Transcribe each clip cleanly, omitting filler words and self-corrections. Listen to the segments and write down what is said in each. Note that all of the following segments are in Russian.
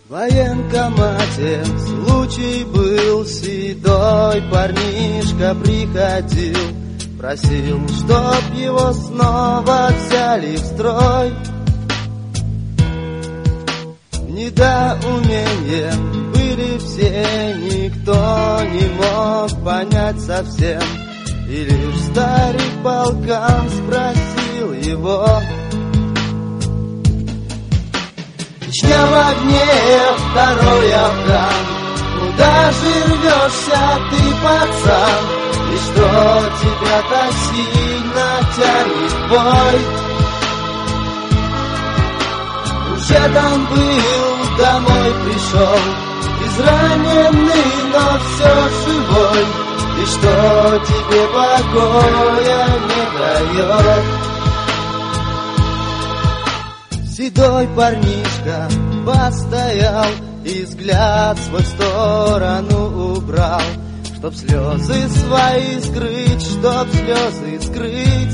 В военкомате случай был, седой парнишка приходил, просил, чтоб его снова взяли в строй. В недоумении были все, никто не мог понять совсем, и лишь старик полкан спросил его: Чечня в огне, второй Афган, куда же рвешься ты, пацан? И что тебя так сильно тянет в бой? Уже там был, домой пришел, израненный, но все живой. И что тебе покоя не дает? Седой парнишка постоял и взгляд свой в сторону убрал, чтоб слезы свои скрыть, чтоб слезы скрыть.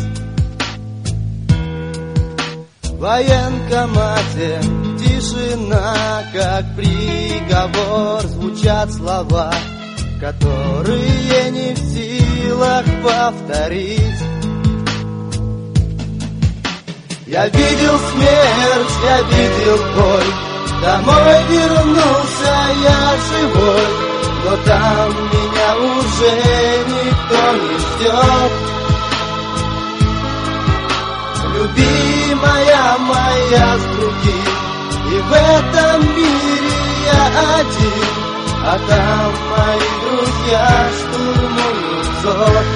В военкомате тишина, как приговор, звучат слова, которые не в силах повторить. Я видел смерть, я видел боль, домой вернулся я живой, но там меня уже никто не ждет. Любимая моя с другим, и в этом мире я один, а там мои друзья штурмуют зод.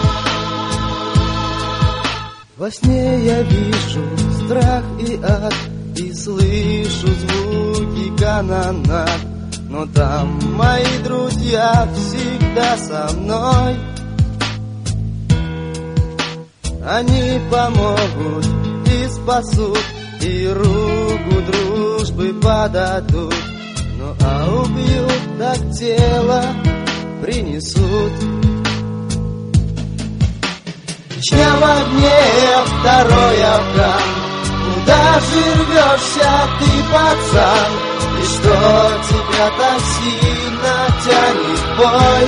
Во сне я вижу страх и ад, и слышу звуки канонад, но там мои друзья всегда со мной. Они помогут и спасут, и руку дружбы подадут, ну а убьют, так тело принесут. Чечня в огне, второй Афган, куда же рвешься ты, пацан? И что тебя так сильно тянет в бой?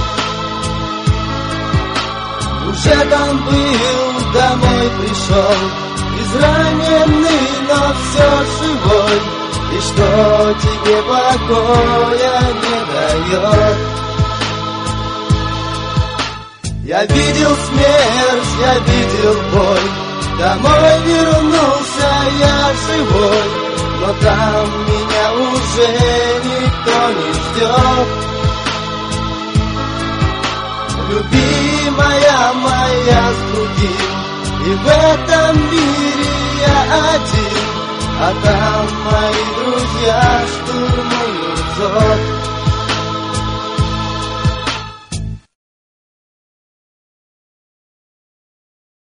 Уже там был, домой пришел, израненный, но все живой. И что тебе покоя не дает? Я видел смерть, я видел боль, домой вернулся я живой, но там меня уже никто не ждет. Любимая моя с другим, и в этом мире я один, а там мои друзья штурмуют зод.